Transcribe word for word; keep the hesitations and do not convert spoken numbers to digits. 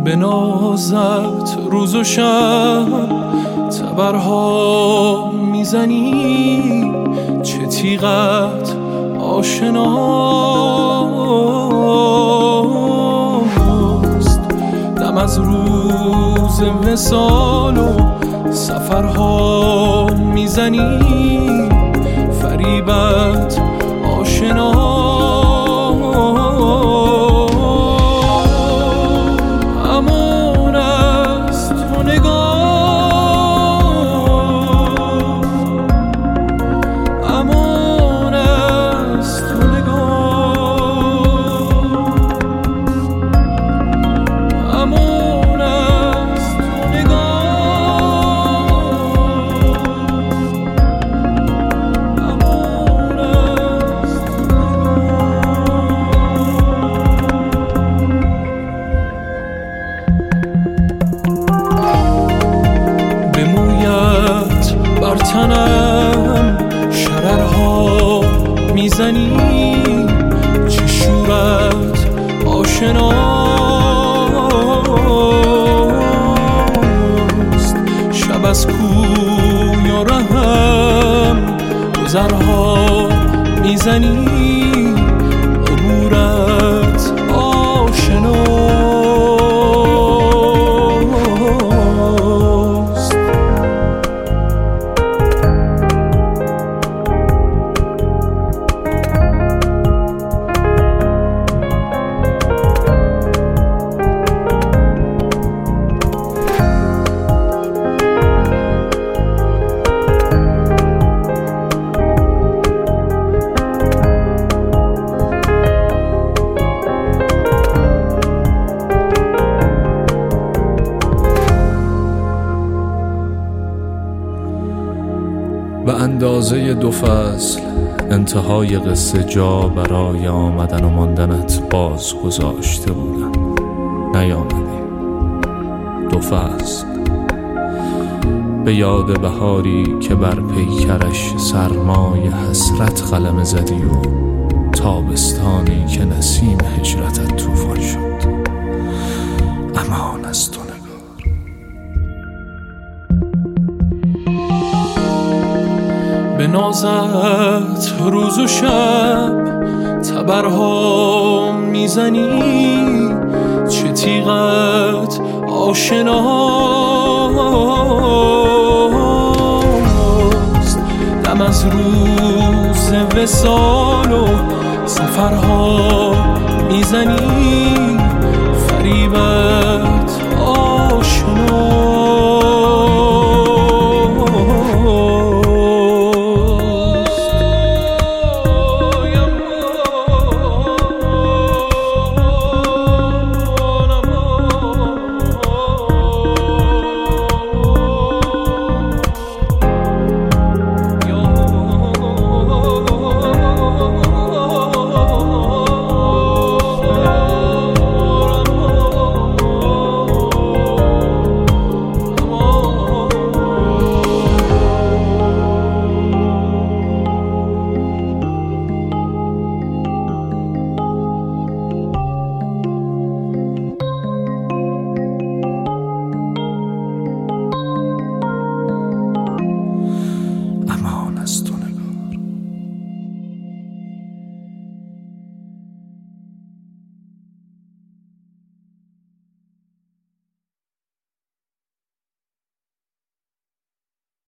به نازت روز و شب تبرها میزنی، چه تیغت آشناست. دم از روز وصال و سفرها میزنی، فریبت آشناست. امان از تو نگاه، امان از تو نگاه، امان از تو نگاه، امان از تو به مویت بر تنم شررها میزنی، چه شورت آشناست. شب از کوی و رهم گذرها میزنی، عبورت آشناست. به اندازه دو فصل انتهای قصه جا برای آمدن و ماندنت باز گذاشته بودم، نیامدی. دو فصل به یاد بهاری که بر پیکرش سرمای حسرت قلمه زدی و تابستانی که نسیم هجرتت طوفان شد. امان از تو نگار. به نازت روز و شب تبرها میزنی، چه تیغت آشناست. دم از روز وصال و سفرها میزنی، فریبت